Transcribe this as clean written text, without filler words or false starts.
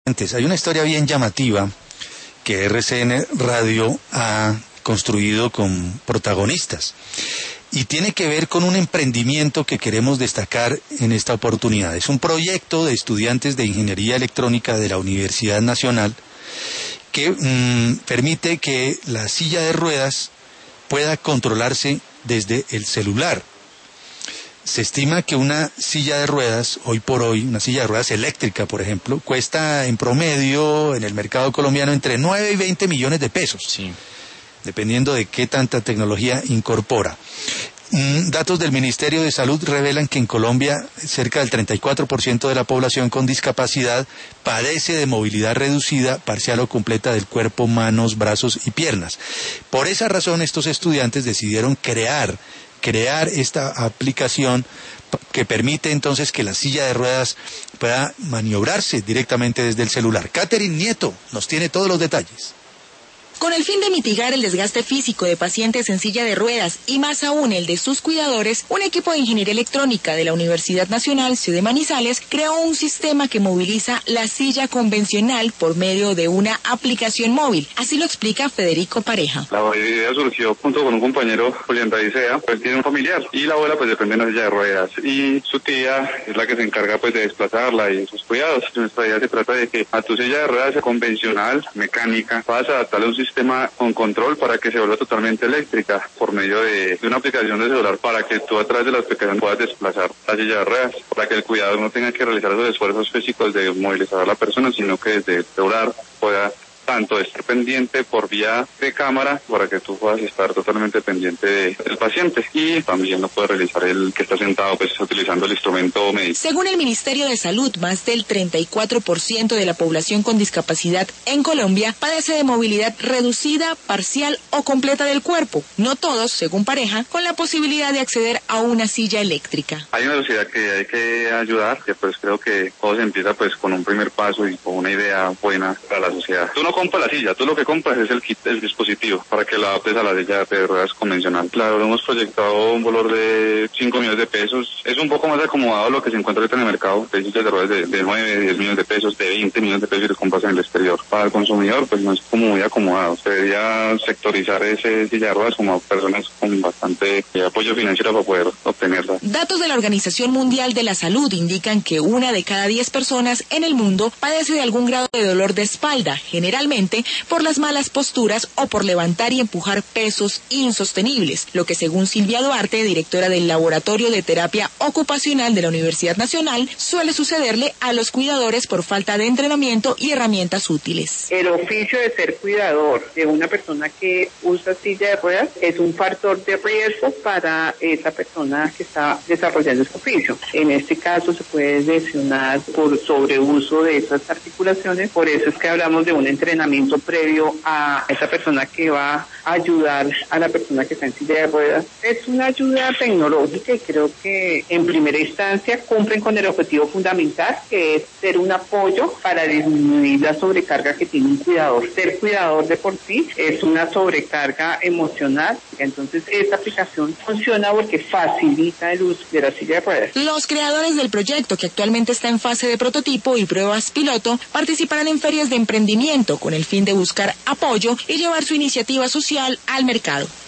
Hay una historia bien llamativa que RCN Radio ha construido con protagonistas y tiene que ver con un emprendimiento que queremos destacar en esta oportunidad. Es un proyecto de estudiantes de Ingeniería Electrónica de la Universidad Nacional que permite que la silla de ruedas pueda controlarse desde el celular. Se estima que una silla de ruedas, hoy por hoy, una silla de ruedas eléctrica, por ejemplo, cuesta en promedio en el mercado colombiano entre 9 y 20 millones de pesos, Sí. dependiendo de qué tanta tecnología incorpora. Datos del Ministerio de Salud revelan que en Colombia cerca del 34% de la población con discapacidad padece de movilidad reducida, parcial o completa del cuerpo, manos, brazos y piernas. Por esa razón, estos estudiantes decidieron crear esta aplicación que permite entonces que la silla de ruedas pueda maniobrarse directamente desde el celular. Catherine Nieto nos tiene todos los detalles. Con el fin de mitigar el desgaste físico de pacientes en silla de ruedas y más aún el de sus cuidadores, un equipo de Ingeniería Electrónica de la Universidad Nacional Ciudad de Manizales creó un sistema que moviliza la silla convencional por medio de una aplicación móvil. Así lo explica Federico Pareja. La idea surgió junto con un compañero, Julián Daisea, pues tiene un familiar y la abuela pues depende de una silla de ruedas y su tía es la que se encarga pues de desplazarla y sus cuidados. Nuestra idea se trata de que a tu silla de ruedas convencional, mecánica, vas a adaptarle un sistema con control para que se vuelva totalmente eléctrica por medio de una aplicación de celular para que tú a través de la aplicación puedas desplazar la silla de ruedas, para que el cuidador no tenga que realizar esos esfuerzos físicos de movilizar a la persona, sino que desde el celular pueda tanto estar pendiente por vía de cámara para que tú puedas estar totalmente pendiente del paciente y también lo puede realizar el que está sentado pues utilizando el instrumento médico. Según el Ministerio de Salud, más del 34% de la población con discapacidad en Colombia padece de movilidad reducida, parcial o completa del cuerpo. No todos, según Pareja, con la posibilidad de acceder a una silla eléctrica. Hay una sociedad que hay que ayudar, que pues creo que todo se empieza pues con un primer paso y con una idea buena para la sociedad. Tú no compras la silla, tú lo que compras es el kit, el dispositivo, para que la adaptes a la silla de ruedas convencional. Claro, hemos proyectado un valor de 5 millones de pesos. Es un poco más acomodado a lo que se encuentra ahorita en el mercado, de sillas de ruedas de 9, 10 millones de pesos, de 20 millones de pesos y los compras en el exterior. Para el consumidor, pues no es como muy acomodado. Se debería sectorizar ese silla de ruedas como a personas con bastante apoyo financiero para poder obtenerla. Datos de la Organización Mundial de la Salud indican que 1 de cada 10 personas en el mundo padece de algún grado de dolor de espalda, generalmente por las malas posturas o por levantar y empujar pesos insostenibles, lo que según Silvia Duarte, directora del Laboratorio de Terapia Ocupacional de la Universidad Nacional, suele sucederle a los cuidadores por falta de entrenamiento y herramientas útiles. El oficio de ser cuidador de una persona que usa silla de ruedas es un factor de riesgo para esa persona que está desarrollando ese oficio. En este caso se puede lesionar por sobreuso de esas articulaciones, por eso es que hablamos de un entrenamiento previo a esa persona que va a ayudar a la persona que está en silla de ruedas. Es una ayuda tecnológica y creo que en primera instancia cumplen con el objetivo fundamental, que es ser un apoyo para disminuir la sobrecarga que tiene un cuidador. Ser cuidador de por sí es una sobrecarga emocional, entonces esta aplicación funciona porque facilita el uso de la silla de ruedas. Los creadores del proyecto, que actualmente está en fase de prototipo y pruebas piloto, participarán en ferias de emprendimiento con el fin de buscar apoyo y llevar su iniciativa social al mercado.